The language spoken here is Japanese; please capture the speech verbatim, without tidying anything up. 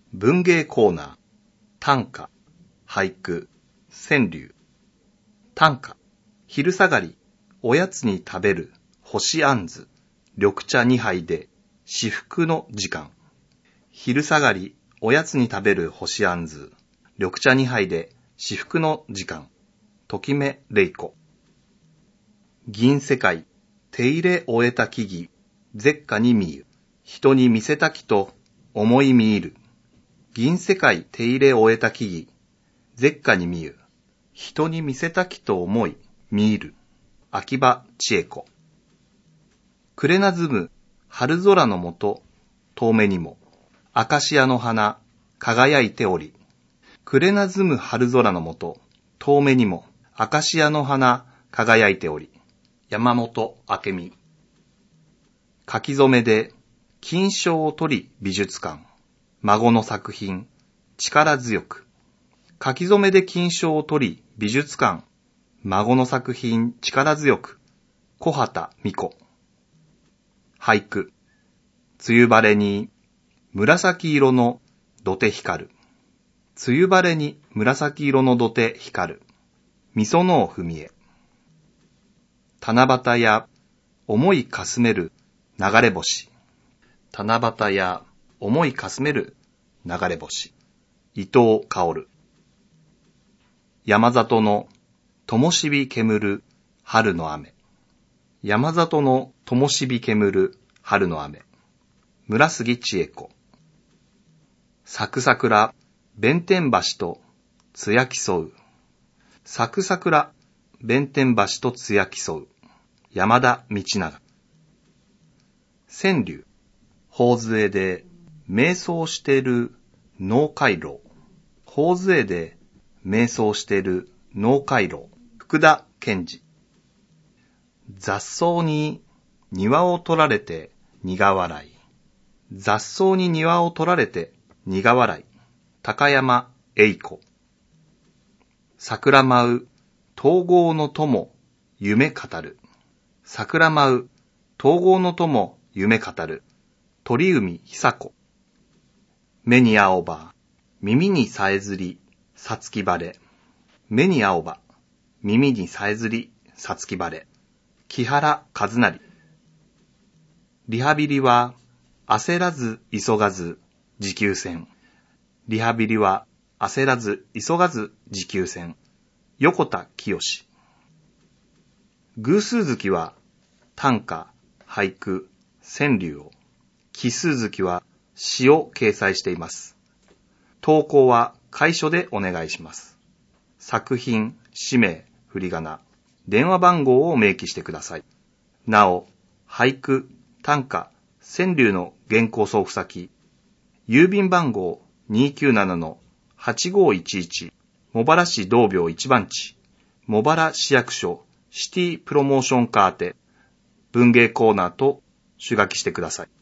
文芸コーナー、短歌、俳句、川柳。短歌、昼下がり、おやつに食べる干しあんず、緑茶にはいで至福の時間。昼下がり、おやつに食べる干しあんず、緑茶にはいで至福の時間。ときめれいこ。銀世界、手入れ終えた木々、絶下に見ゆ、人に見せたきと思い見入る。銀世界手入れ終えた木々、絶下に見ゆ、人に見せたきと思い見入る。秋葉千恵子。くれなずむ春空のもと、遠目にも、アカシアの花、輝いており。くれなずむ春空のもと、遠目にも、アカシアの花、輝いており。山本明美。書き初めで、金賞を取り美術館。孫の作品、力強く。書き初めで金賞を取り美術館。孫の作品、力強く。小畑美子。俳句。梅雨晴れに紫色の土手光る。梅雨晴れに紫色の土手光る。みそのふみえ。七夕や思いかすめる流れ星。七夕や思いかすめる流れ星。伊藤薫。山里の灯火煙る春の雨。山里の灯火煙る春の雨。村杉千恵子。咲く桜、弁天橋と艶競う。咲く桜、弁天橋と艶競う。山田道長。川柳。頬杖で瞑想してる脳回廊。頬杖で瞑想してる脳回廊。福田健二。雑草に庭を取られて苦笑い。雑草に庭を取られて苦笑い。高山栄子。桜舞う東郷の友夢語る。桜舞う東郷の友夢語る。鳥海久子。目に青葉、耳にさえずり、さつき晴れ。目に青葉、耳にさえずり、さつき晴れ。木原和成。リハビリは焦らず急がず持久戦。リハビリは焦らず急がず持久戦。横田清。偶数月は短歌、俳句、川柳を、奇数月は詩を掲載しています。投稿は楷書でお願いします。作品、氏名、振り仮名、電話番号を明記してください。なお、俳句、短歌、川柳の原稿送付先、郵便番号 にーきゅうななのはちごいちいち、茂原市道病一番地、茂原市役所シティプロモーション課宛て、文芸コーナーと手書きしてください。